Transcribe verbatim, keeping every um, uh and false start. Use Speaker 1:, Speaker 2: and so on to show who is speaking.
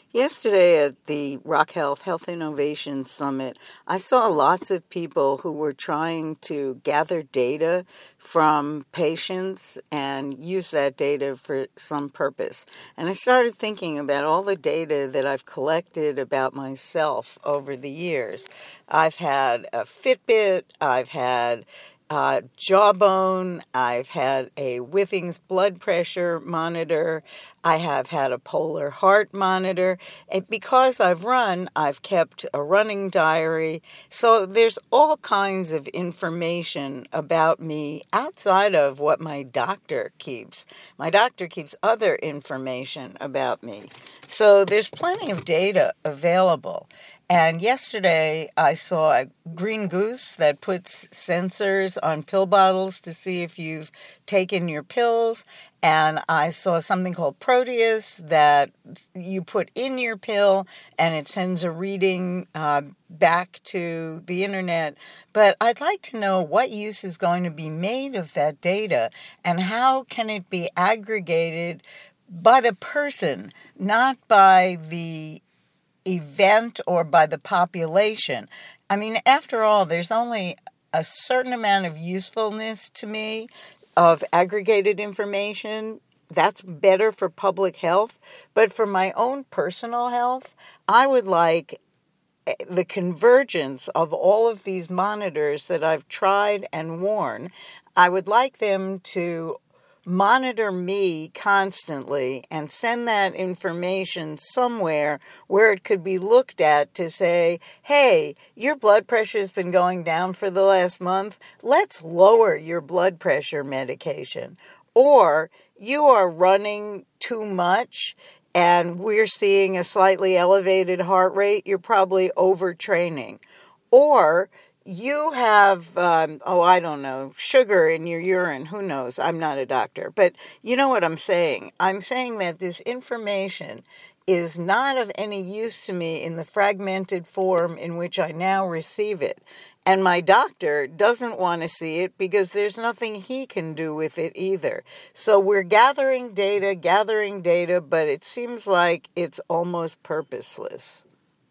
Speaker 1: Yesterday at the Rock Health Health Innovation Summit, I saw lots of people who were trying to gather data from patients and use that data for some purpose. And I started thinking about all the data that I've collected about myself over the years. I've had a Fitbit, I've had uh, Jawbone, I've had a Withings blood pressure monitor, I have had a Polar heart monitor. And because I've run, I've kept a running diary. So there's all kinds of information about me outside of what my doctor keeps. My doctor keeps other information about me. So there's plenty of data available. And yesterday I saw a Green Goose that puts sensors on pill bottles to see if you've taken your pills. And I saw something called Proteus that you put in your pill and it sends a reading uh, back to the internet. But I'd like to know what use is going to be made of that data and how can it be aggregated by the person, not by the event or by the population. I mean, after all, there's only a certain amount of usefulness to me of aggregated information. That's better for public health. But for my own personal health, I would like the convergence of all of these monitors that I've tried and worn. I would like them to monitor me constantly and send that information somewhere where it could be looked at to say, hey, your blood pressure has been going down for the last month. Let's lower your blood pressure medication. Or you are running too much and we're seeing a slightly elevated heart rate. You're probably overtraining. Or you have, um, oh, I don't know, sugar in your urine. Who knows? I'm not a doctor. But you know what I'm saying. I'm saying that this information is not of any use to me in the fragmented form in which I now receive it. And my doctor doesn't want to see it because there's nothing he can do with it either. So we're gathering data, gathering data, but it seems like it's almost purposeless.